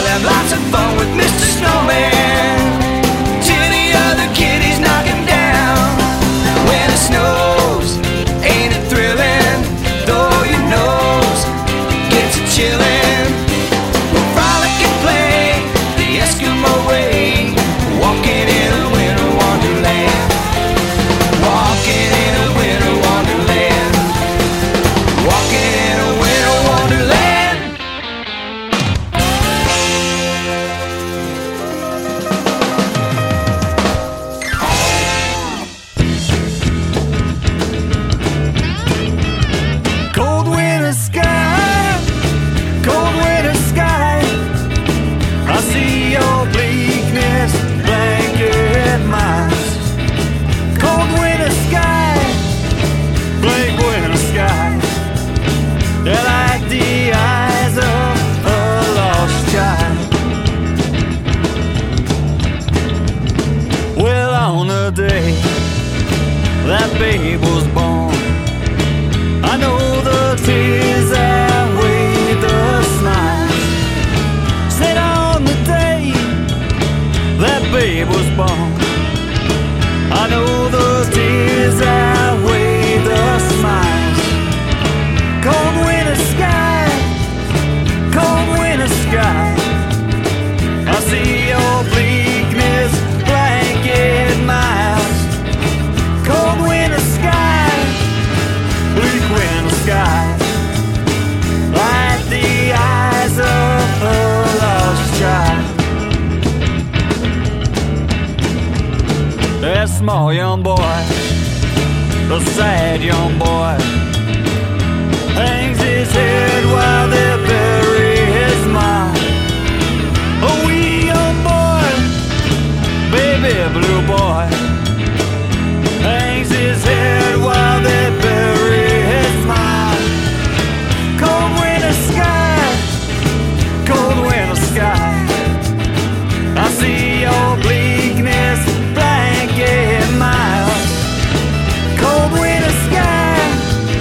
We'll have lots of fun with Mr. Snowman till the other kitties knock him down. When it snows, ain't it thrilling? Though your nose gets a chillin'. We'll frolic and play the Eskimo way, walking in a winter wonderland. Walking in a winter wonderland. Walking in a winter wonderland. Cold winter sky, cold winter sky. I see your bleakness blanket mine. Cold winter sky, blank winter sky. They're like the eyes of a lost child. Well, on the day that babe was born, I know the tears outweigh the smiles. Said on the day that babe was born, I know the tears outweigh the smiles. Cold winter sky, cold winter sky. I see your bleakness blanket miles. Cold winter sky, bleak winter sky. Like the eyes of a lost child. That small young boy, the sad young boy, hangs his head while they bury his mom. A wee young boy, baby blue boy, hangs his head while they bury his mom. Cold winter sky, cold winter sky. I see your bleakness blanket miles. Cold winter sky,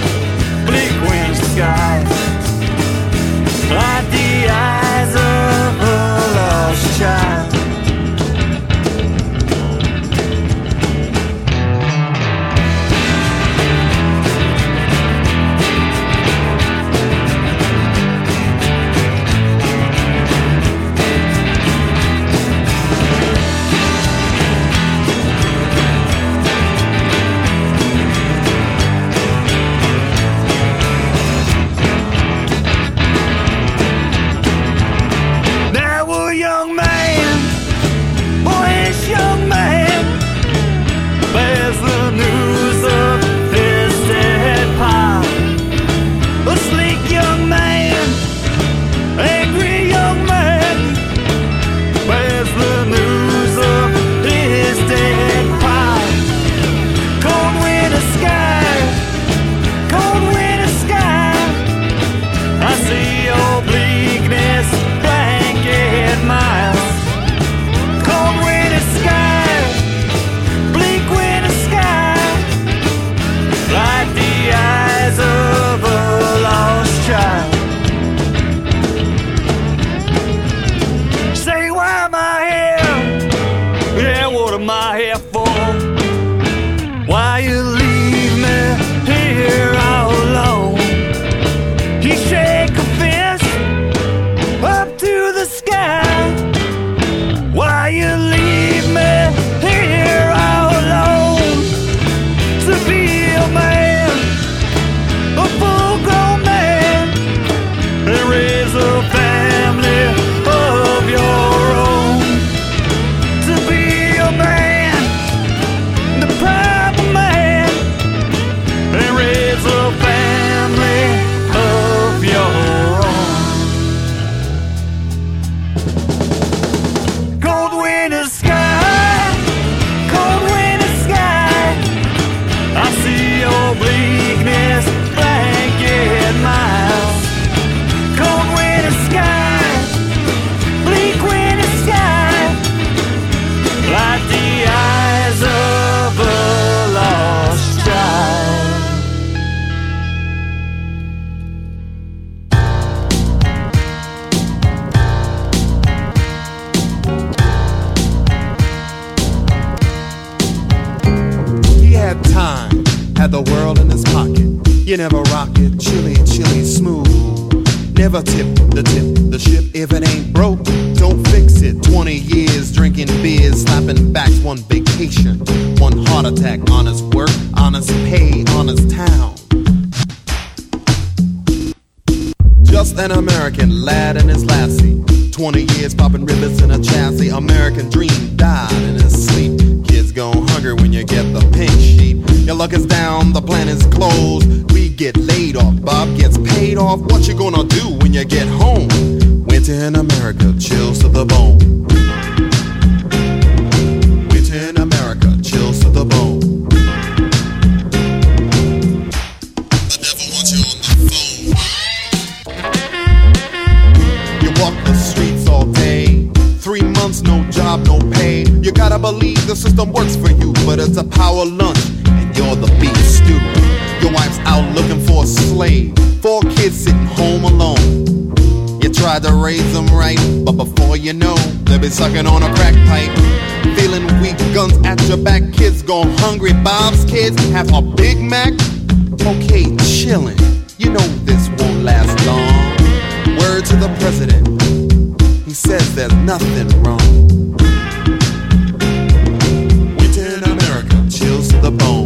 had the world in his pocket. You never rock it, chilly, chilly, smooth. Never tip the ship if it ain't broke. Don't fix it. 20 years drinking beers, slapping backs, one vacation, one heart attack, honest work, honest pay, honest town. Just an American lad and his lassie. 20 years popping rivets in a chassis. American dream died in his sleep. Kids gone hungry when you get the pink sheet. Your luck is down, the plan is closed. We get laid off, Bob gets paid off. What you gonna do when you get home? Winter in America, chills to the bone. Winter in America, chills to the bone. The devil wants you on the phone. You walk the streets all day. 3 months, no job, no pay. You gotta believe the system works for you, but it's a power lunch, and you're the beef stew. Your wife's out looking for a slave. 4 kids sitting home alone. You tried to raise them right, but before you know, they'll be sucking on a crack pipe. Feeling weak, guns at your back. Kids gone hungry, Bob's kids have a Big Mac. Okay, chillin', you know this won't last long. Word to the president, he says there's nothing wrong. Winter in America, chills to the bone.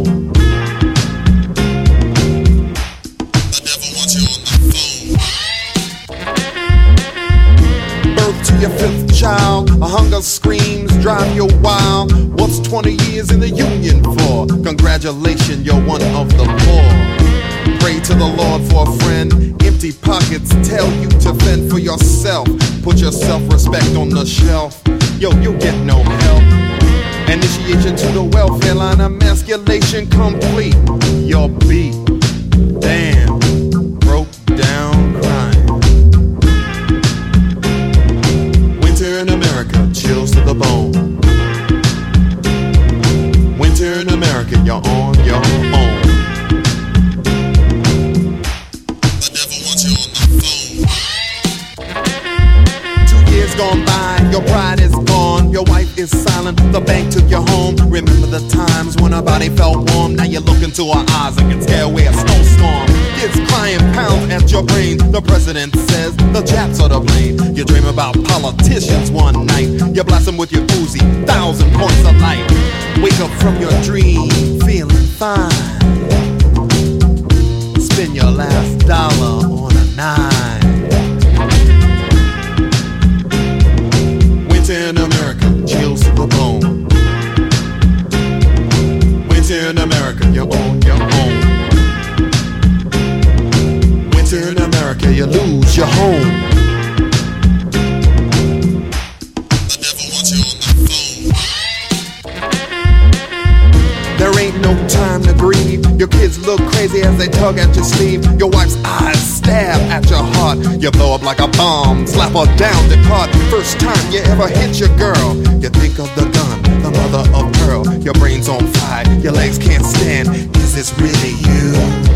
The devil wants you on the phone. Birth to your 5th child, a hunger screams drive you wild. What's 20 years in the union for? Congratulations, you're one of the poor. Pray to the Lord for a friend. Empty pockets tell you to fend for yourself. Put your self-respect on the shelf. Yo, you'll get no help. Initiation to the welfare line, emasculation complete. You're beat, damn, broke down crying. Winter in America, chills to the bone. Winter in America, you're on your own. Gone by, your pride is gone, your wife is silent, the bank took you home. Remember the times when her body felt warm. Now you look into her eyes and can scare away a snowstorm. Kids crying pounds at your brain. The president says the Japs are to blame. You dream about politicians one night. You blast them with your Uzi, 1,000 points of light. Wake up from your dream, feeling fine. Spend your last dollar on a nine. Winter in America, chills to the bone. Winter in America, you're on your own. Winter in America, you lose your home. The devil wants you on the phone. There ain't no time to grieve. Your kids look crazy as they tug at your sleeve. Your wife's eyes stab at your heart. You blow up like a bomb, slap her down, depart. First time you ever hit your girl. You think of the gun, the mother of pearl. Your brain's on fire, your legs can't stand. Is this really you?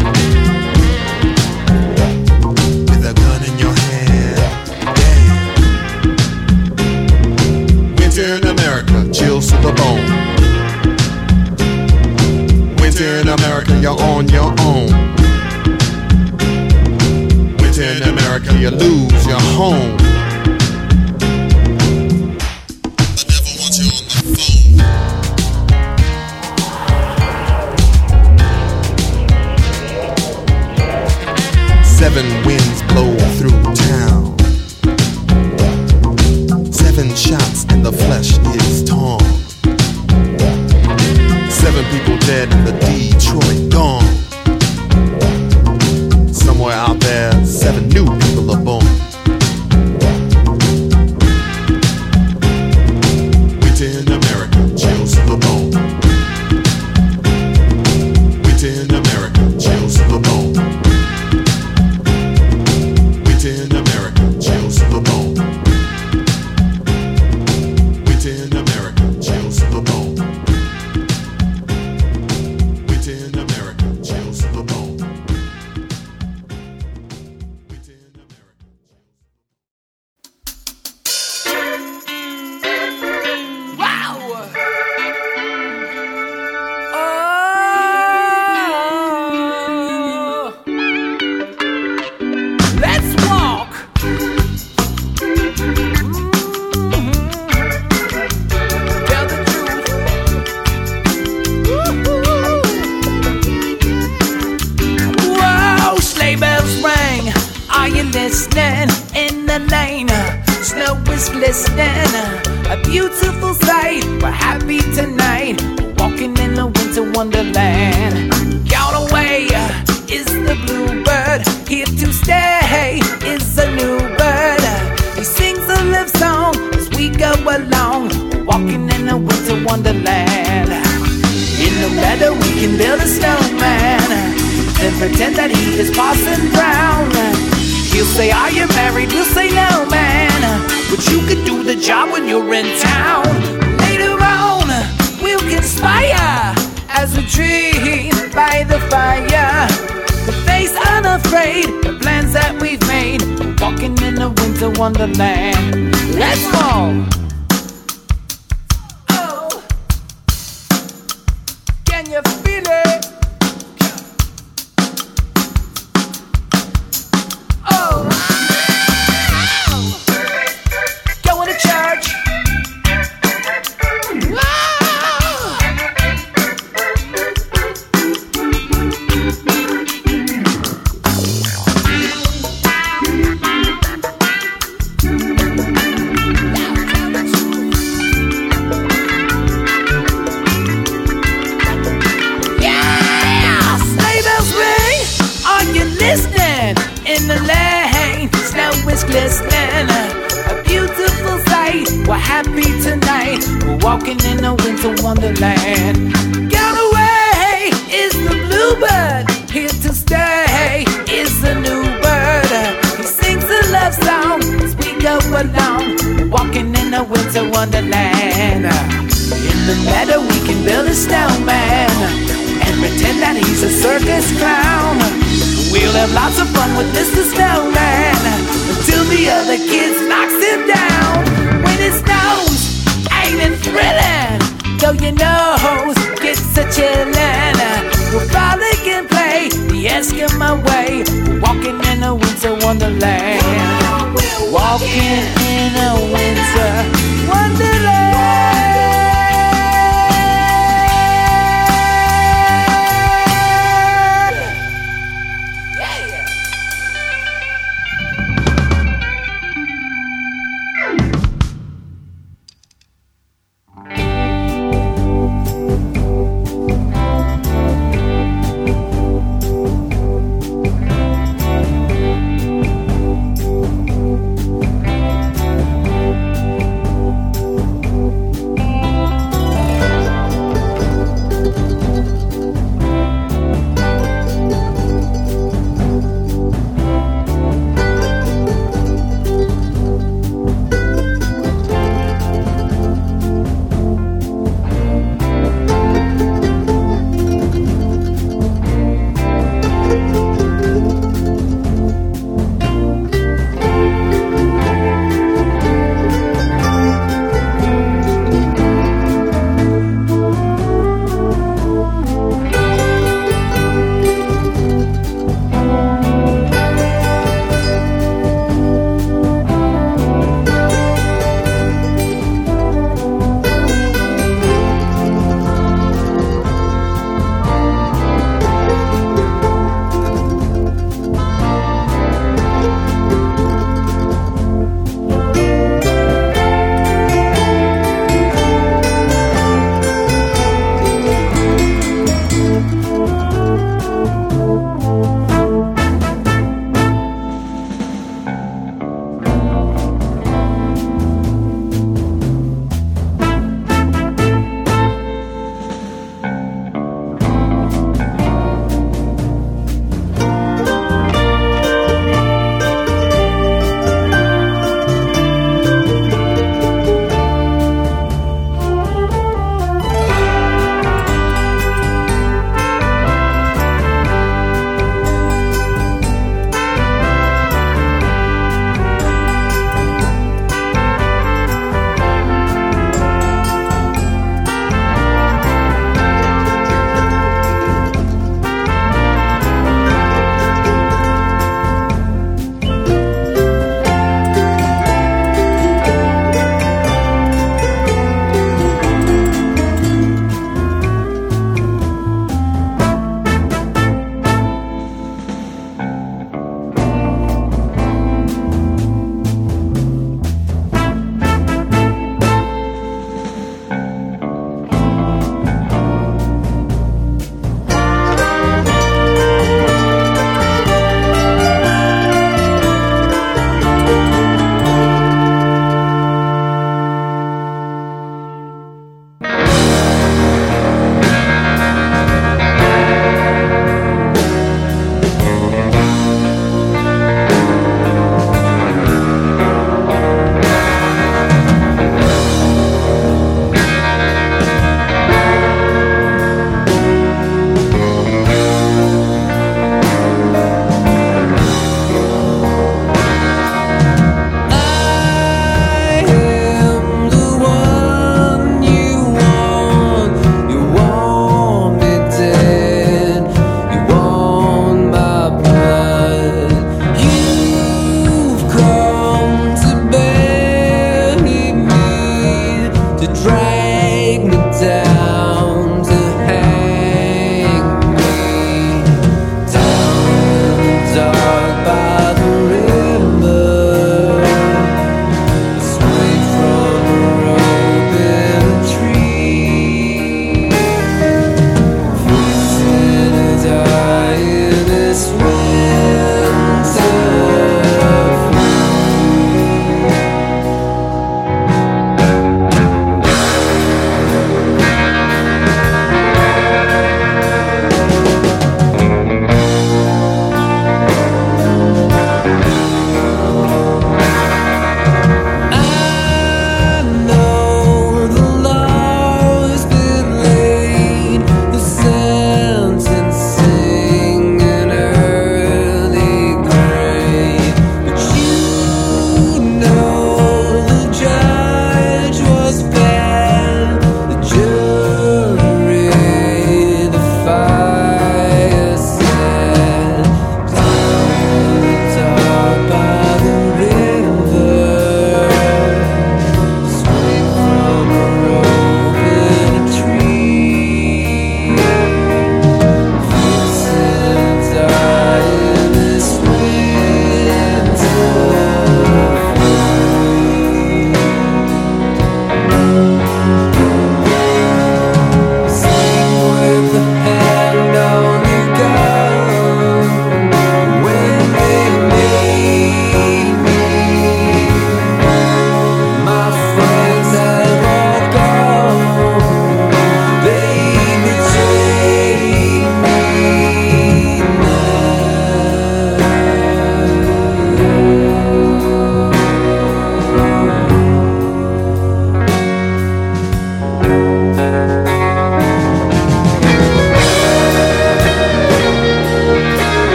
With a gun in your hand, damn. Winter in America, chills to the bone. Winter in America, you're on your own. Winter in America, you lose your home. The devil wants you on the phone. Seven winds blow through town. 7 shots and the flesh is torn. 7 people dead in the Detroit dawn. Somewhere out there, 7 new people are born. Winter in America, chills to the bone. Winter in America, chills to the bone. Winter in America, chills to the bone. Winter in America, chills to the bone. Winter in America. is glistening, a beautiful sight. We're happy tonight, walking in a winter wonderland. Gone away is the bluebird, here to stay is a new bird. He sings a love song as we go along, walking in a winter wonderland. In the meadow we can build a snowman, then pretend that he is Parson Brown. He'll say, are you married? We'll say, no, man, but you could do the job when you're in town. Later on, we'll conspire as we dream by the fire. The face unafraid, the plans that we've made, walking in a winter wonderland. Let's go! Oh, can you feel it? In the lane, snow is glistening, a beautiful sight. We're happy tonight, we're walking in a winter wonderland. Gone away is the bluebird, here to stay is the new bird. He sings a love song as we go along, walking in a winter wonderland. In the meadow we can build a snowman and pretend that he's a circus clown. We'll have lots of fun with Mr. Snowman until the other kids knocks him down. When it snows, ain't it thrilling? Though your nose gets a chillin', we'll frolic and play the Eskimo way, walking in a winter wonderland. Walking in a